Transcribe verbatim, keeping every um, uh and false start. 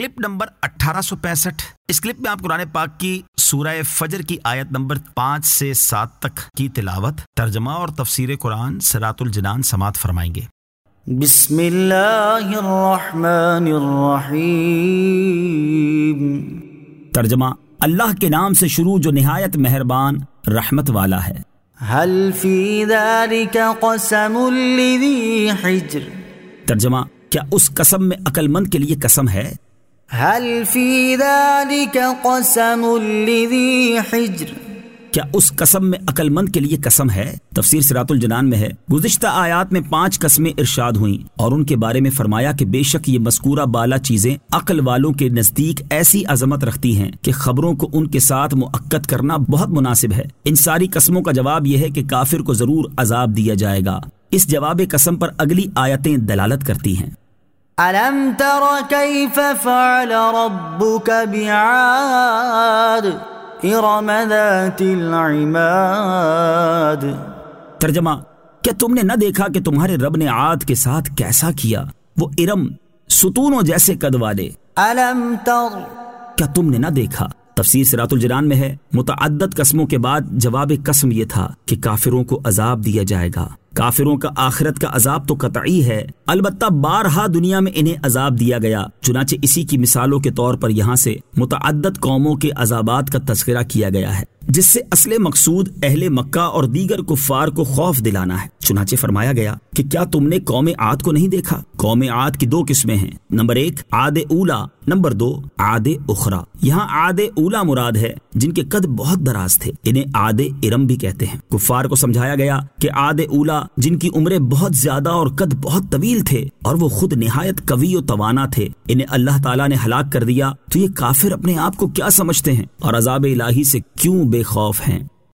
Clip number اٹھارہ سو پینسٹھ۔ اس clip میں آپ قرآن پاک کی سورہ فجر کی آیت نمبر پانچ سے سات تک کی تلاوت، ترجمہ اور تفسیر قرآن صراط الجنان سماعت فرمائیں گے۔ بسم اللہ الرحمن الرحیم۔ ترجمہ: اللہ کے نام سے شروع جو نہایت مہربان رحمت والا ہے۔ هل فی ذلک قسم لذی حجر۔ ترجمہ: کیا اس قسم میں عقل مند کے لیے قسم ہے؟ هل فی ذلک قسم لذی حجر۔ کیا اس قسم میں عقل مند کے لیے قسم ہے؟ تفسیر صراط الجنان میں ہے، گزشتہ آیات میں پانچ قسمیں ارشاد ہوئیں اور ان کے بارے میں فرمایا کہ بے شک یہ مذکورہ بالا چیزیں عقل والوں کے نزدیک ایسی عظمت رکھتی ہیں کہ خبروں کو ان کے ساتھ مؤکد کرنا بہت مناسب ہے۔ ان ساری قسموں کا جواب یہ ہے کہ کافر کو ضرور عذاب دیا جائے گا۔ اس جواب قسم پر اگلی آیتیں دلالت کرتی ہیں۔ الم تر کیف فعل ربک بعاد ارم ذات العماد۔ ترجمہ: کیا تم نے نہ دیکھا کہ تمہارے رب نے عاد کے ساتھ کیسا کیا، وہ ارم ستونوں جیسے قد والے۔ الم تر، کیا تم نے نہ دیکھا؟ تفسیر صراط الجنان میں ہے، متعدد قسموں کے بعد جواب قسم یہ تھا کہ کافروں کو عذاب دیا جائے گا۔ کافروں کا آخرت کا عذاب تو قطعی ہے، البتہ بارہا دنیا میں انہیں عذاب دیا گیا، چنانچہ اسی کی مثالوں کے طور پر یہاں سے متعدد قوموں کے عذابات کا تذکرہ کیا گیا ہے، جس سے اصل مقصود اہل مکہ اور دیگر کفار کو خوف دلانا ہے۔ چنانچہ فرمایا گیا کہ کیا تم نے قوم عاد کو نہیں دیکھا؟ قوم عاد کی دو قسمیں ہیں، نمبر ایک عاد اولا، نمبر دو عاد اخرى۔ یہاں عاد اولا مراد ہے جن کے قد بہت دراز تھے، انہیں عاد ارم بھی کہتے ہیں۔ کفار کو سمجھایا گیا کہ عاد اولا جن کی عمریں بہت زیادہ اور قد بہت طویل تھے اور وہ خود نہایت قوی و توانا تھے، انہیں اللہ تعالیٰ نے ہلاک کر دیا، تو یہ کافر اپنے آپ کو کیا سمجھتے ہیں اور عذاب الہی سے کیوں بے خوف ہیں؟